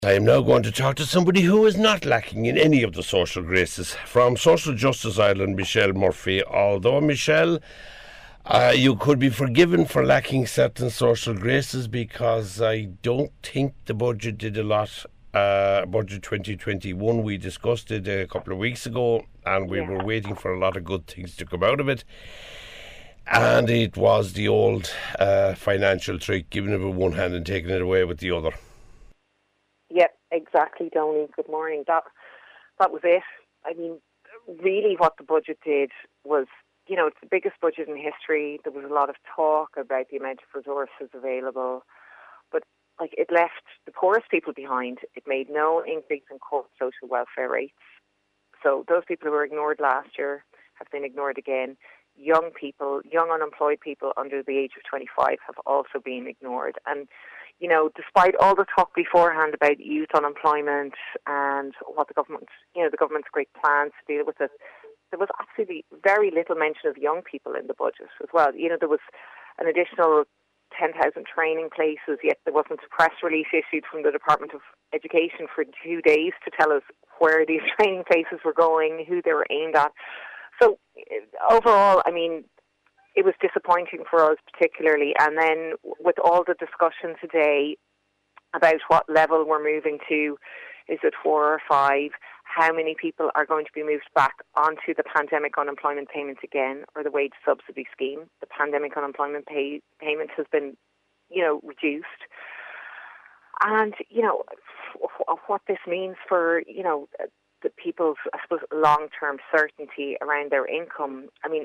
I am now going to talk to somebody who is not lacking in any of the social graces. From Social Justice Ireland, Michelle Murphy. Although, Michelle, you could be forgiven for lacking certain social graces because I don't think the budget did a lot. Budget 2021, we discussed it a couple of weeks ago, and we were waiting for a lot of good things to come out of it. And it was the old financial trick, giving it with one hand and taking it away with the other. Yep, exactly, Donny. Good morning. That was it. I mean, really what the budget did was, it's the biggest budget in history. There was a lot of talk about the amount of resources available, but it left the poorest people behind. It made no increase in core social welfare rates. So those people who were ignored last year have been ignored again. Young people, young unemployed people under the age of 25 have also been ignored. And despite all the talk beforehand about youth unemployment and what the government's great plans to deal with it, there was absolutely very little mention of young people in the budget as well. There was an additional 10,000 training places, yet there wasn't a press release issued from the Department of Education for 2 days to tell us where these training places were going, who they were aimed at. So overall, it was disappointing for us particularly. And then with all the discussion today about what level we're moving to, is it 4 or 5, how many people are going to be moved back onto the pandemic unemployment payment again, or the wage subsidy scheme. The pandemic unemployment payment has been, reduced. And, what this means for, the people's, I suppose, long-term certainty around their income.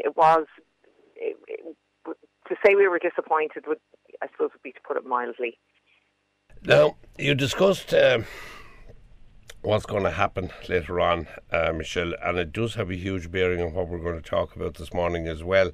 To say we were disappointed would be to put it mildly. Now, you discussed what's going to happen later on, Michelle, and it does have a huge bearing on what we're going to talk about this morning as well.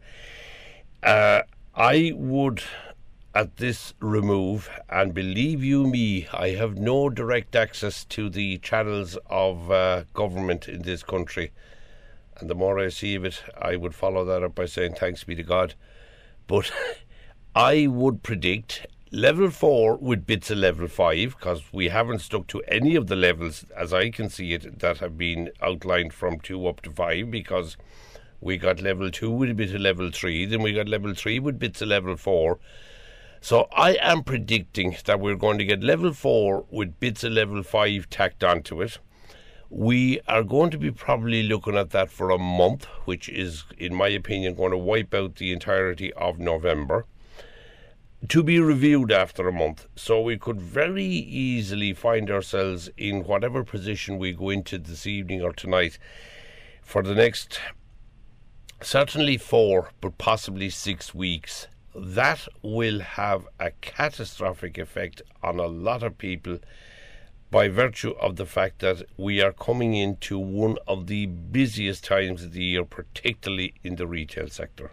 I would, at this remove, and believe you me, I have no direct access to the channels of government in this country. And the more I see of it, I would follow that up by saying thanks be to God. But I would predict level 4 with bits of level 5, because we haven't stuck to any of the levels, as I can see it, that have been outlined from 2 up to 5, because we got level 2 with a bit of level 3, then we got level 3 with bits of level 4. So I am predicting that we're going to get level 4 with bits of level 5 tacked onto it. We are going to be probably looking at that for a month, which is, in my opinion, going to wipe out the entirety of November, to be reviewed after a month. So we could very easily find ourselves in whatever position we go into this evening or tonight for the next, certainly 4, but possibly 6 weeks. That will have a catastrophic effect on a lot of people, by virtue of the fact that we are coming into one of the busiest times of the year, particularly in the retail sector.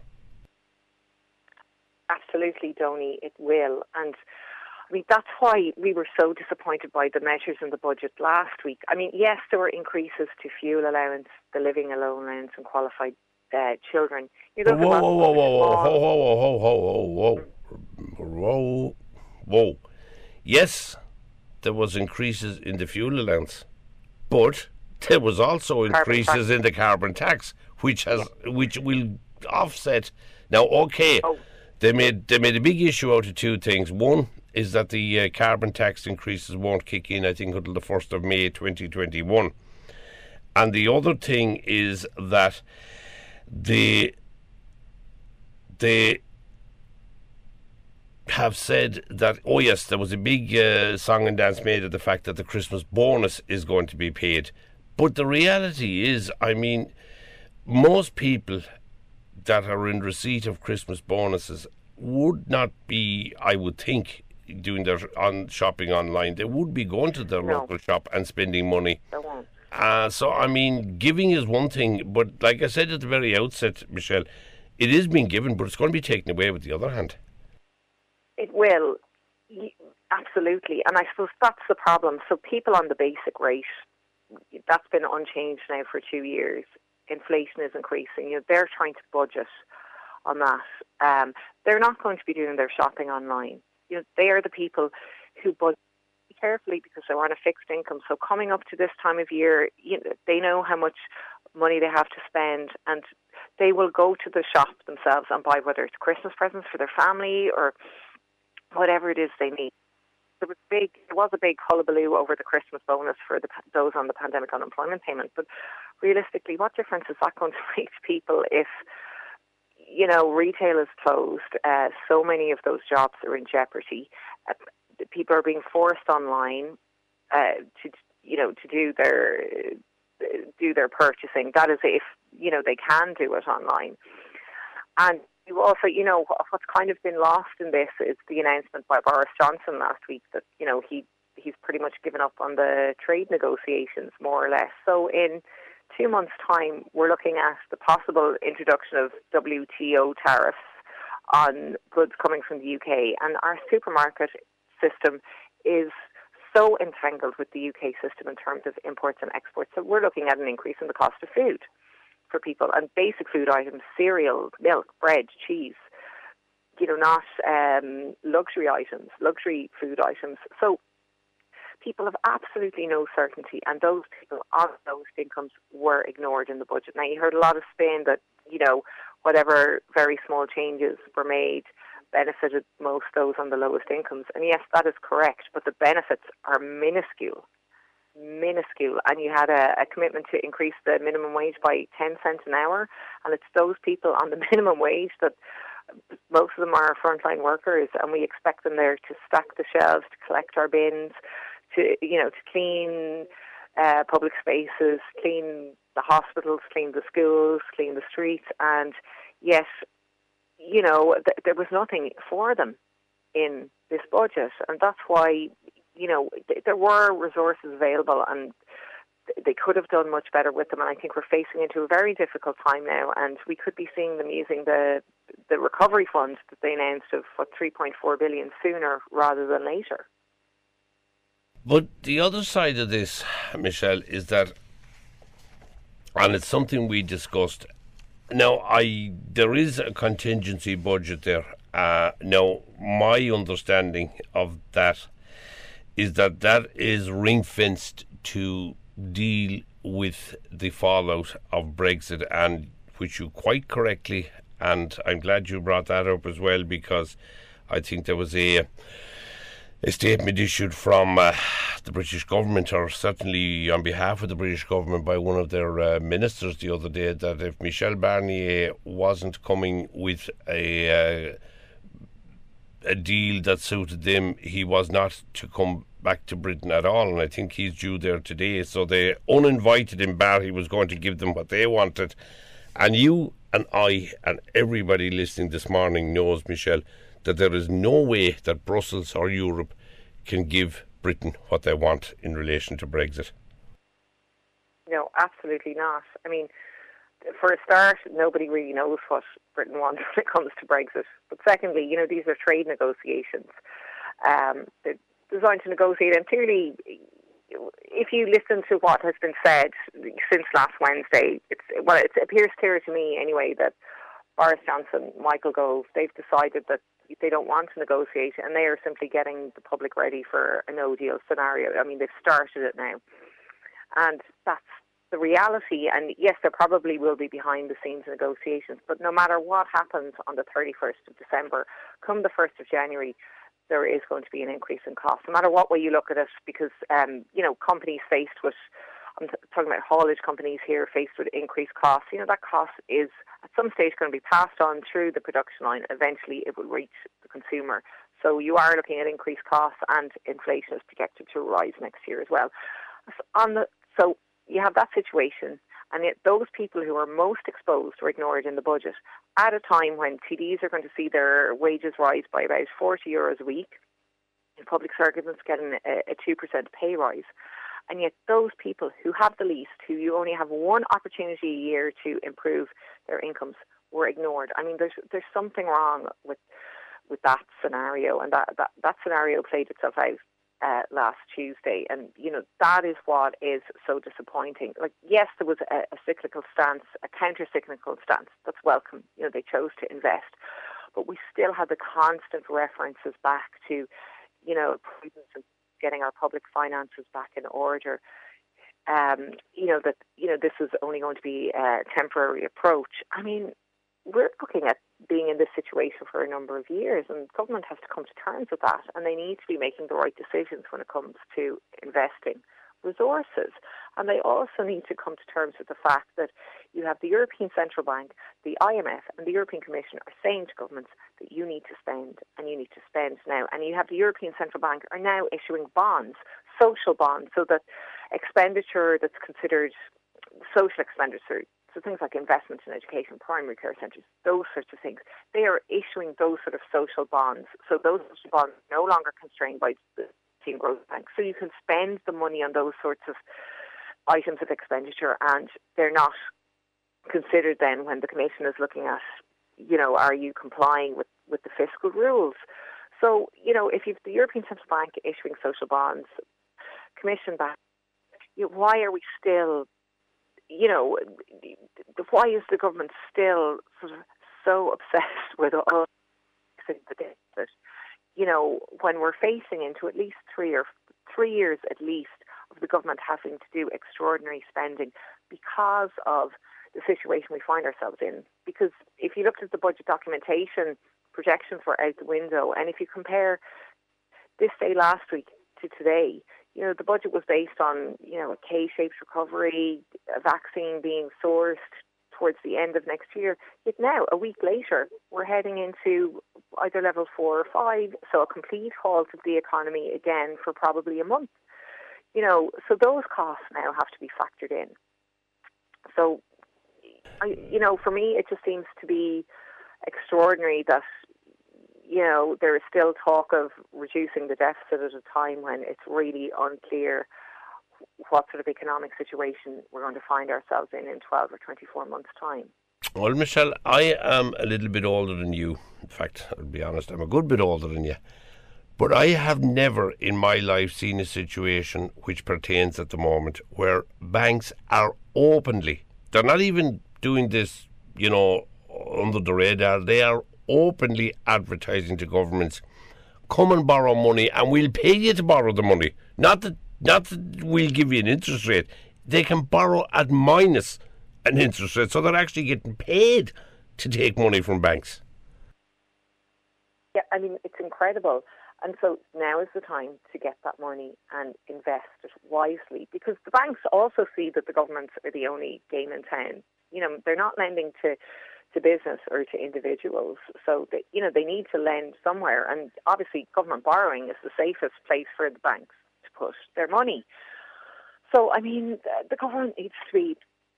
Absolutely, Donny, it will. And that's why we were so disappointed by the measures in the budget last week. Yes, there were increases to fuel allowance, the living allowance and qualified children. Whoa. Yes, there was increases in the fuel allowance, but there was also increases in the carbon tax, which will offset. Now, okay, they made a big issue out of 2 things. One is that the carbon tax increases won't kick in, I think, until the 1st of May 2021. And the other thing is that they have said that, oh yes, there was a big song and dance made of the fact that the Christmas bonus is going to be paid. But the reality is, most people that are in receipt of Christmas bonuses would not be, I would think, doing their shopping online. They would be going to their local shop and spending money. They won't. Giving is one thing, but like I said at the very outset, Michelle, it is being given, but it's going to be taken away with the other hand. It will, absolutely. And I suppose that's the problem. So people on the basic rate, that's been unchanged now for 2 years. Inflation is increasing. They're trying to budget on that. They're not going to be doing their shopping online. They are the people who budget carefully because they're on a fixed income. So coming up to this time of year, they know how much money they have to spend, and they will go to the shop themselves and buy, whether it's Christmas presents for their family or whatever it is they need. There was a big hullabaloo over the Christmas bonus for those on the pandemic unemployment payment. But realistically, what difference is that going to make to people if, retail is closed? So many of those jobs are in jeopardy. People are being forced online to do their purchasing. That is if they can do it online. And you also, what's kind of been lost in this is the announcement by Boris Johnson last week that he's pretty much given up on the trade negotiations, more or less. So in 2 months' time, we're looking at the possible introduction of WTO tariffs on goods coming from the UK, and our supermarket system is so entangled with the UK system in terms of imports and exports that we're looking at an increase in the cost of food for people, and basic food items, cereal, milk, bread, cheese, not luxury items, luxury food items. So people have absolutely no certainty, and those people on those incomes were ignored in the budget. Now, you heard a lot of spin that, whatever very small changes were made benefited most those on the lowest incomes. And yes, that is correct, but the benefits are minuscule. And you had a commitment to increase the minimum wage by 10 cents an hour, and it's those people on the minimum wage that most of them are frontline workers, and we expect them there to stack the shelves, to collect our bins, to clean public spaces, clean the hospitals, clean the schools, clean the streets, and yet, there was nothing for them in this budget, and that's why, there were resources available, and they could have done much better with them. And I think we're facing into a very difficult time now, and we could be seeing them using the recovery fund that they announced of 3.4 billion sooner rather than later. But the other side of this, Michelle, is that, and it's something we discussed. Now, there is a contingency budget there. Now, my understanding of that is that is ring-fenced to deal with the fallout of Brexit, and which you quite correctly, and I'm glad you brought that up as well, because I think there was a statement issued from the British government, or certainly on behalf of the British government by one of their ministers the other day, that if Michel Barnier wasn't coming with a deal that suited them, he was not to come back to Britain at all. And I think he's due there today. So they uninvited him back. He was going to give them what they wanted. And you and I and everybody listening this morning knows, Michelle, that there is no way that Brussels or Europe can give Britain what they want in relation to Brexit. No, absolutely not. I mean, for a start, nobody really knows what Britain wants when it comes to Brexit. But secondly, these are trade negotiations. They're designed to negotiate, and clearly, if you listen to what has been said since last Wednesday, it appears clear to me anyway that Boris Johnson, Michael Gove, they've decided that they don't want to negotiate, and they are simply getting the public ready for a no-deal scenario. I mean, they've started it now. And that's the reality. And yes, there probably will be behind-the-scenes negotiations, but no matter what happens on the 31st of December, come the 1st of January, there is going to be an increase in cost, no matter what way you look at it, because, companies faced with, I'm talking about haulage companies here, faced with increased costs, that cost is at some stage going to be passed on through the production line. Eventually it will reach the consumer. So you are looking at increased costs, and inflation is projected to rise next year as well. So you have that situation, and yet those people who are most exposed are ignored in the budget at a time when TDs are going to see their wages rise by about €40 a week, and public servants getting a 2% pay rise. And yet those people who have the least, who you only have one opportunity a year to improve their incomes, were ignored. I mean, there's something wrong with that scenario, and that scenario played itself out last Tuesday, and that is what is so disappointing. Like, yes, there was a cyclical stance, a counter-cyclical stance. That's welcome. They chose to invest, but we still had the constant references back to prudence and getting our public finances back in order. This is only going to be a temporary approach. I mean, we're looking at being in this situation for a number of years, and government has to come to terms with that, and they need to be making the right decisions when it comes to investing resources. And they also need to come to terms with the fact that you have the European Central Bank, the IMF and the European Commission are saying to governments that you need to spend, and you need to spend now. And you have the European Central Bank are now issuing bonds, social bonds, so that expenditure that's considered social expenditure, so things like investment in education, primary care centres, those sorts of things, they are issuing those sort of social bonds. So those social bonds are no longer constrained by the Growth Bank. So you can spend the money on those sorts of items of expenditure, and they're not considered then when the Commission is looking at, are you complying with the fiscal rules? So, if you've the European Central Bank issuing social bonds, Commission back, why are we still, why is the government still sort of so obsessed with all the deficit? When we're facing into at least 3 years at least of the government having to do extraordinary spending because of the situation we find ourselves in. Because if you looked at the budget documentation, projections were out the window, and if you compare this day last week to today, the budget was based on, a K-shaped recovery, a vaccine being sourced towards the end of next year. Yet now, a week later, we're heading into either level 4 or 5, so a complete halt of the economy again for probably a month. So those costs now have to be factored in. So, for me, it just seems to be extraordinary that, there is still talk of reducing the deficit at a time when it's really unclear what sort of economic situation we're going to find ourselves in 12 or 24 months' time. Well, Michelle, I am a little bit older than you. In fact, I'll be honest, I'm a good bit older than you. But I have never in my life seen a situation which pertains at the moment where banks are openly, they're not even doing this, under the radar, they are openly advertising to governments, come and borrow money and we'll pay you to borrow the money. Not that we'll give you an interest rate. They can borrow at minus an interest rate, so they're actually getting paid to take money from banks. Yeah, I mean, it's incredible. And so now is the time to get that money and invest it wisely, because the banks also see that the governments are the only game in town. They're not lending to business or to individuals. So, they need to lend somewhere. And obviously, government borrowing is the safest place for the banks to put their money. So, I mean, the government needs to be,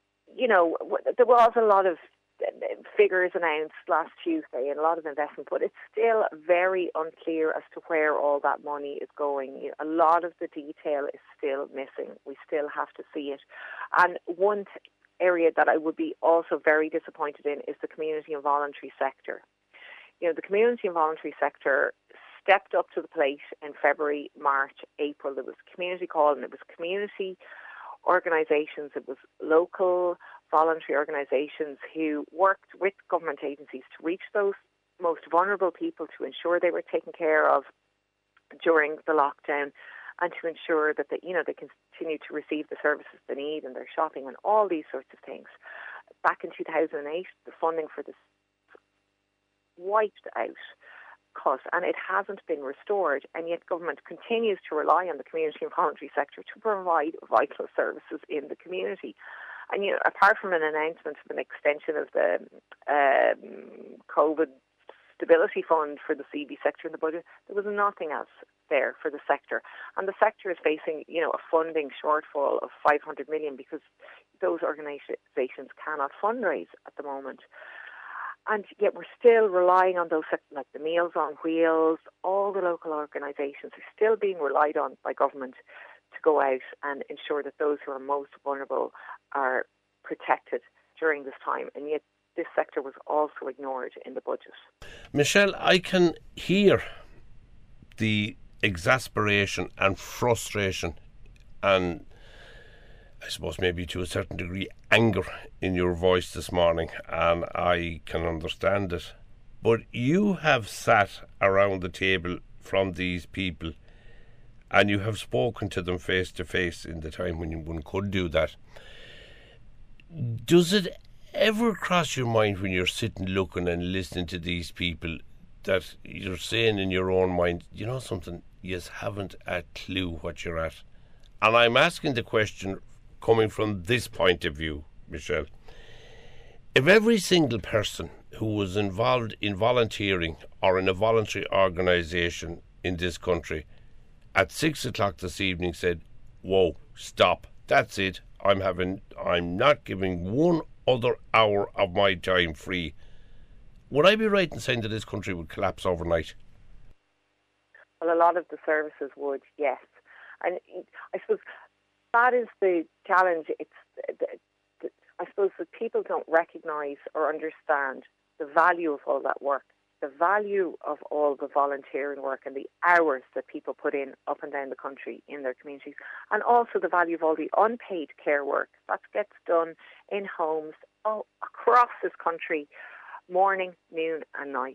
there was a lot of figures announced last Tuesday and a lot of investment, but it's still very unclear as to where all that money is going. A lot of the detail is still missing. We still have to see it. And one area that I would be also very disappointed in is the community and voluntary sector. The community and voluntary sector stepped up to the plate in February, March, April. There was community call, and it was community organisations, it was local voluntary organisations who worked with government agencies to reach those most vulnerable people, to ensure they were taken care of during the lockdown, and to ensure that they continue to receive the services they need and their shopping and all these sorts of things. Back in 2008, the funding for this wiped out, cut, and it hasn't been restored, and yet government continues to rely on the community and voluntary sector to provide vital services in the community. And, apart from an announcement of an extension of the COVID Stability Fund for the CB sector in the budget, there was nothing else there for the sector. And the sector is facing, a funding shortfall of 500 million because those organisations cannot fundraise at the moment. And yet we're still relying on those, like the Meals on Wheels, all the local organisations are still being relied on by government to go out and ensure that those who are most vulnerable are protected during this time. And yet this sector was also ignored in the budget. Michelle, I can hear the exasperation and frustration and I suppose maybe to a certain degree anger in your voice this morning, and I can understand it. But you have sat around the table from these people and you have spoken to them face to face in the time when one could do that. Does it ever cross your mind when you're sitting looking and listening to these people that you're saying in your own mind, you know something, you haven't a clue what you're at? And I'm asking the question coming from this point of view, Michelle. If every single person who was involved in volunteering or in a voluntary organisation in this country at 6 o'clock this evening said, whoa, stop, that's it, I'm not giving 1 other hour of my time free, would I be right in saying that this country would collapse overnight? Well, a lot of the services would, yes. And I suppose that is the challenge. I suppose that people don't recognise or understand the value of all that work, the value of all the volunteering work and the hours that people put in up and down the country in their communities, and also the value of all the unpaid care work that gets done in homes all across this country, morning, noon and night.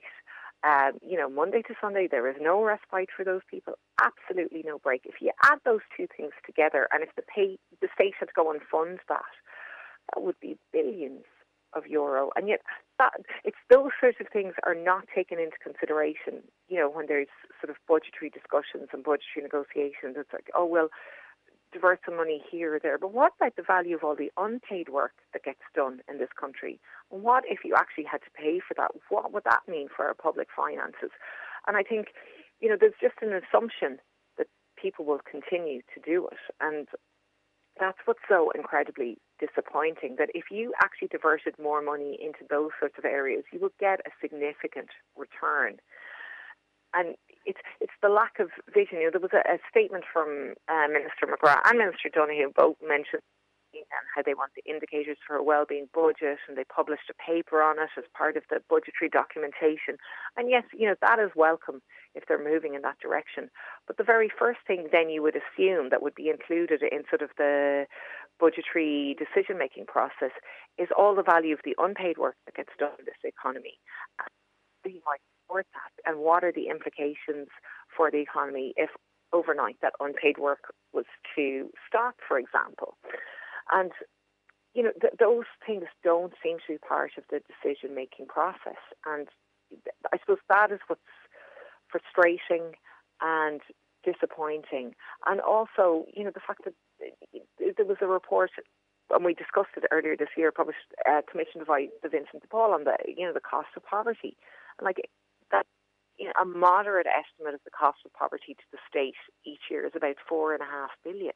Monday to Sunday, there is no respite for those people, absolutely no break. If you add those two things together, and if the state had to go and fund that would be billions of euro. And yet, it's those sorts of things are not taken into consideration, when there's sort of budgetary discussions and budgetary negotiations. It's like, oh, well, divert some money here or there. But what about the value of all the unpaid work that gets done in this country? And what if you actually had to pay for that? What would that mean for our public finances? And I think, there's just an assumption that people will continue to do it. And that's what's so incredibly disappointing, that if you actually diverted more money into those sorts of areas, you would get a significant return. And it's the lack of vision. There was a statement from Minister McGrath and Minister Donoghue, both mentioned how they want the indicators for a wellbeing budget, and they published a paper on it as part of the budgetary documentation. And yes, that is welcome if they're moving in that direction. But the very first thing then you would assume that would be included in sort of the budgetary decision-making process is all the value of the unpaid work that gets done in this economy. And you might support that, and what are the implications for the economy if overnight that unpaid work was to stop, for example. And, those things don't seem to be part of the decision-making process. And I suppose that is what's frustrating and disappointing. And also, the fact that there was a report, and we discussed it earlier this year, published, commissioned by the Vincent de Paul on the cost of poverty. And that, a moderate estimate of the cost of poverty to the state each year is about $4.5 billion.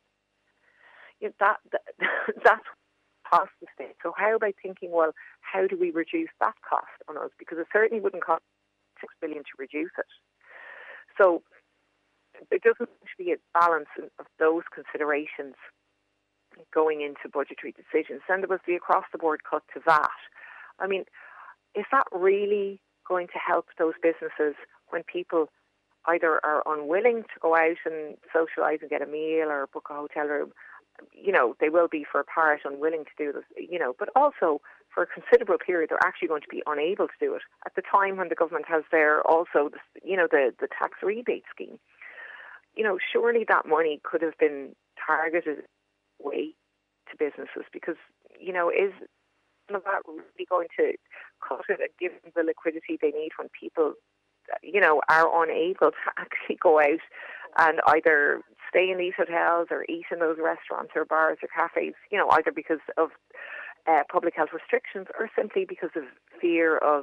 That's cost the state. So how about thinking, well, how do we reduce that cost on us? Because it certainly wouldn't cost $6 billion to reduce it. So there doesn't seem to be a balance of those considerations going into budgetary decisions. Then there was the across-the-board cut to VAT. I mean, is that really going to help those businesses when people either are unwilling to go out and socialise and get a meal or book a hotel room? They will be for a part unwilling to do this, but also for a considerable period they're actually going to be unable to do it at the time when the government has the tax rebate scheme. Surely that money could have been targeted way to businesses, because, is that really going to cut it and give them the liquidity they need when people, are unable to actually go out and either stay in these hotels or eat in those restaurants or bars or cafes, either because of public health restrictions or simply because of fear of,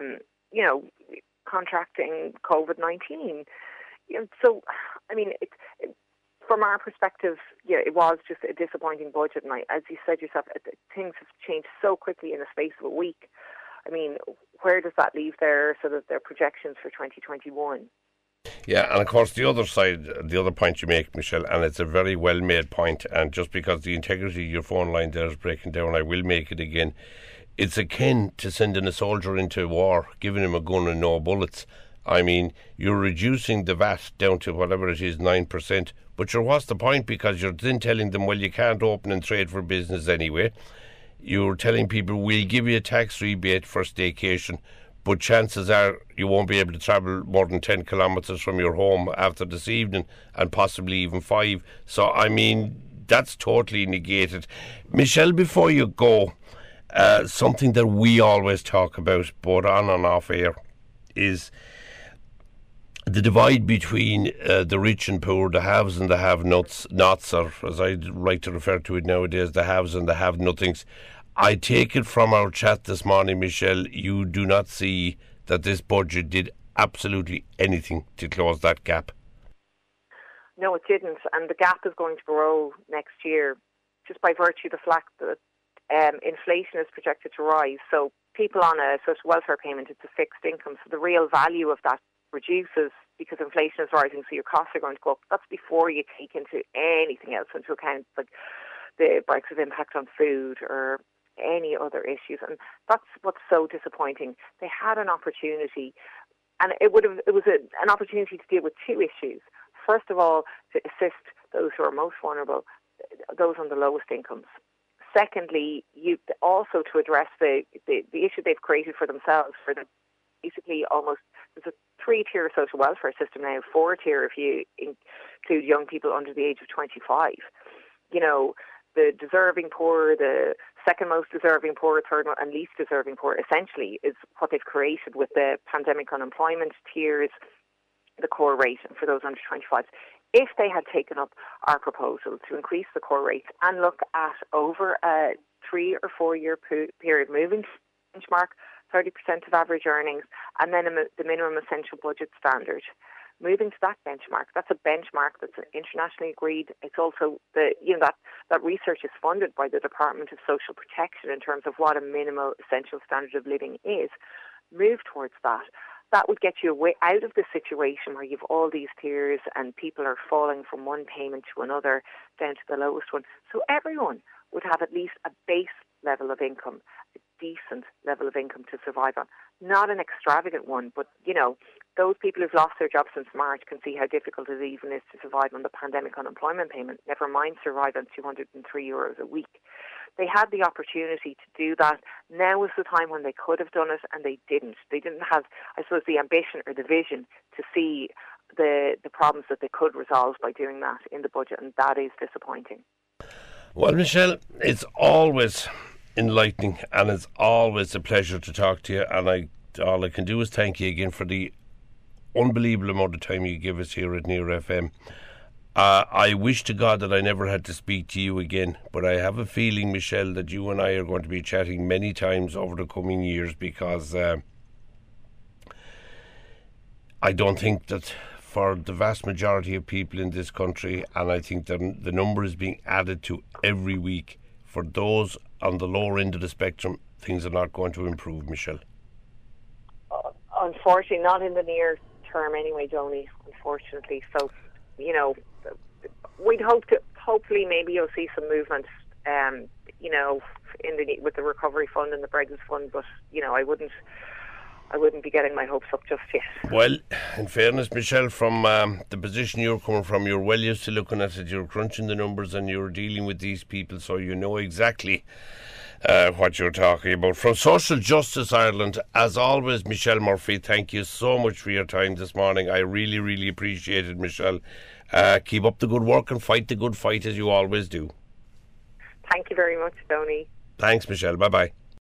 contracting COVID-19. So, I mean, from our perspective, it was just a disappointing budget. And as you said yourself, things have changed so quickly in the space of a week. I mean, where does that leave their projections for 2021? Yeah, and of course the other side, the other point you make, Michelle, and it's a very well made point, and just because the integrity of your phone line there is breaking down, I will make it again. It's akin to sending a soldier into war, giving him a gun and no bullets. I mean, you're reducing the VAT down to whatever it is, 9%, but what's the point? Because you're then telling them, well, you can't open and trade for business anyway. You're telling people, we'll give you a tax rebate for staycation, but chances are you won't be able to travel more than 10 kilometres from your home after this evening, and possibly even 5. So, I mean, that's totally negated. Michelle, before you go, something that we always talk about, both on and off air, is the divide between the rich and poor, the haves and the have-nots, or as I like to refer to it nowadays, the haves and the have-nothings. I take it from our chat this morning, Michelle, you do not see that this budget did absolutely anything to close that gap. No, it didn't, and the gap is going to grow next year just by virtue of the fact that inflation is projected to rise. So people on a social welfare payment, it's a fixed income, so the real value of that reduces because inflation is rising, so your costs are going to go up. That's before you take into anything else into account, like the Brexit impact on food or any other issues. And that's what's so disappointing. They had an opportunity, and it was an opportunity to deal with two issues. First of all, to assist those who are most vulnerable, those on the lowest incomes. Secondly, you also to address the issue they've created for themselves, for the basically almost, there's a 3-tier social welfare system now, 4-tier if you include young people under the age of 25. You know, the deserving poor, the second most deserving poor, third and least deserving poor, essentially is what they've created with the pandemic unemployment tiers, the core rate, and for those under 25. If they had taken up our proposal to increase the core rate and look at over a 3 or 4 year period, moving to benchmark 30% of average earnings, and then the minimum essential budget standard, moving to that benchmark. That's a benchmark that's internationally agreed. It's also that research is funded by the Department of Social Protection in terms of what a minimal essential standard of living is. Move towards that. That would get you away out of the situation where you've all these tiers and people are falling from one payment to another down to the lowest one. So everyone would have at least a base level of income, a decent level of income to survive on. Not an extravagant one, but, you know, those people who've lost their jobs since March can see how difficult it even is to survive on the pandemic unemployment payment, never mind survive on €203 a week. They had the opportunity to do that. Now is the time when they could have done it, and they didn't. They didn't have, I suppose, the ambition or the vision to see the problems that they could resolve by doing that in the budget, and that is disappointing. Well, Michelle, it's always enlightening and it's always a pleasure to talk to you, and all I can do is thank you again for the unbelievable amount of time you give us here at Near FM. I wish to God that I never had to speak to you again, but I have a feeling, Michelle, that you and I are going to be chatting many times over the coming years, because I don't think that for the vast majority of people in this country, and I think that the number is being added to every week, for those on the lower end of the spectrum, things are not going to improve, Michelle. Unfortunately, not in the near term anyway, Donny, unfortunately. So, you know, we'd hopefully maybe you'll see some movement, you know, with the recovery fund and the Brexit fund, but, you know, I wouldn't be getting my hopes up just yet. Well, in fairness, Michelle, from the position you're coming from, you're well used to looking at it, you're crunching the numbers and you're dealing with these people, so you know exactly what you're talking about. From Social Justice Ireland, as always, Michelle Murphy, thank you so much for your time this morning. I really, really appreciate it, Michelle. Keep up the good work and fight the good fight as you always do. Thank you very much, Tony. Thanks, Michelle. Bye-bye.